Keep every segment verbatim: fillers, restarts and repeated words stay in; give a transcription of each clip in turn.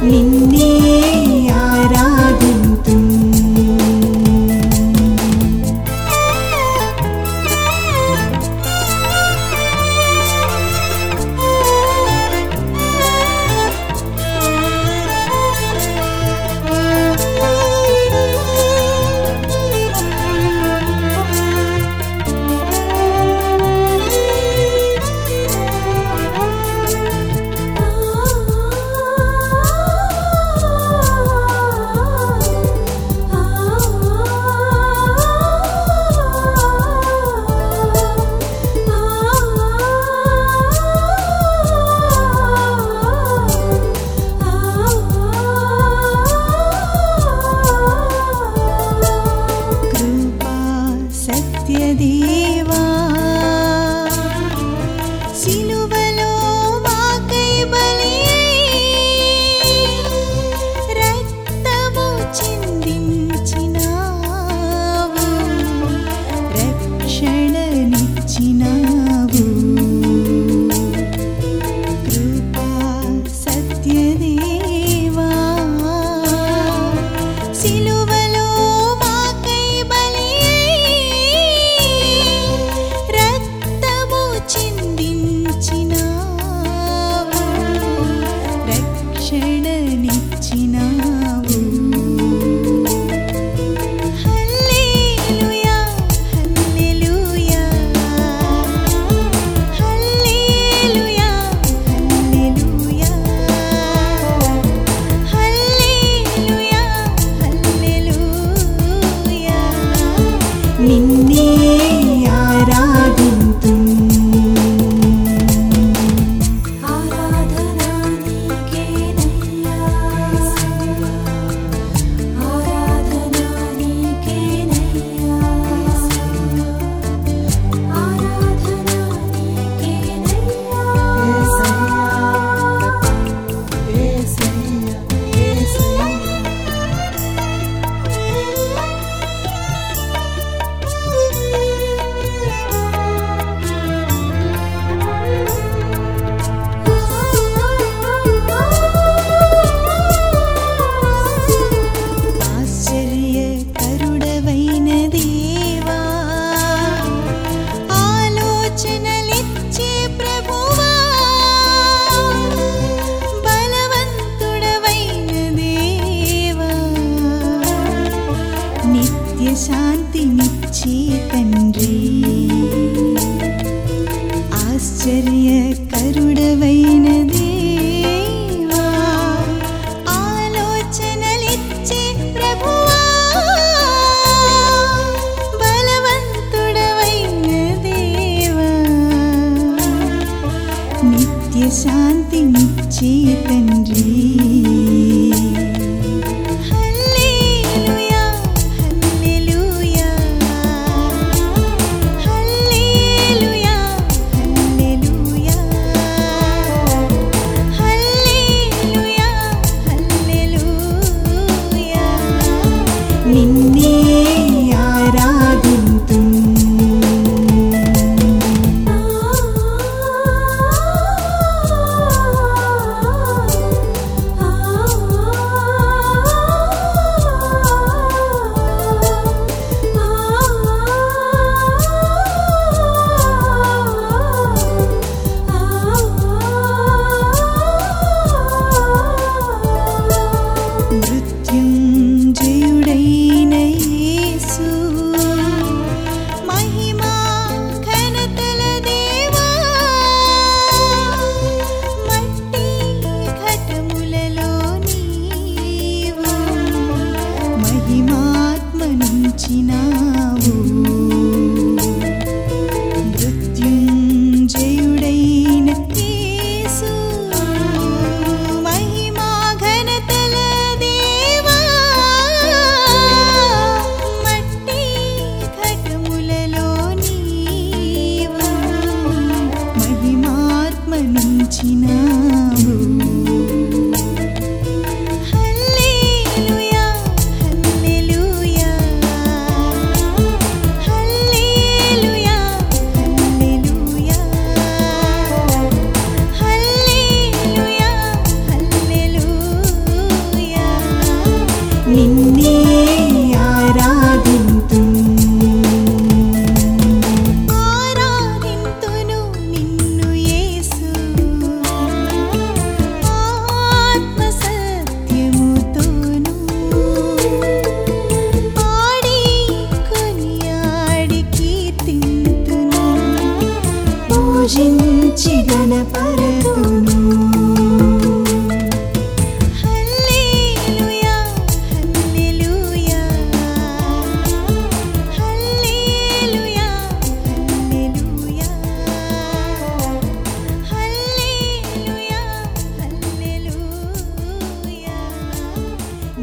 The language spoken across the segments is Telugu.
నిన్నే ఆరాధింతుం. సత్యదేవా సిలువలో మాకై బలి రక్తము చిందించినావు, రక్షణనిచ్చినావు. కృపా సత్యదేవా సిలువలో మాకై బలి రక్తము చిందించినావు, రక్షణనిచ్చినావు. హల్లెలూయా హల్లెలూయా హల్లెలూయా హల్లెలూయా హల్లెలూయా హల్లెలూయా నిన్నే ఆరాధింతుం. ఆరాధనా నీకేనయ్యా, ఆరాధనా నీకేనయ్యా, ఆరాధనా నీకేనయ్యా. ఆశ్చర్యకరుడవైన దేవా ఆలోచనలిచ్చే ప్రభువా, బలవంతుడవైన దేవా నిత్య శాంతినిచ్చే తండ్రి. ఆశ్చర్యకరుడవైన దేవా ఆలోచనలిచ్చే ప్రభువా, బలవంతుడవైన దేవా నిత్య శాంతినిచ్చే తండ్రి. హల్లెలూయా హల్లెలూయా హల్లెలూయా హల్లెలూయా హల్లెలూయా హల్లెలూయా నిన్నే ఆరాధింతుం. మృత్యుంజయుడైన యేసు మహిమా ఘనతల దేవా, మట్టి ఘటములలో నీవు మహిమాత్మనుంచినావు. మృత్యుంజయుడైన యేసు మహిమా ఘనతల దేవా, మట్టి ఘటములలో నీవు మహిమాత్మనుంచినావు. హల్లెలూయా హల్లెలూయా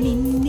నిన్ను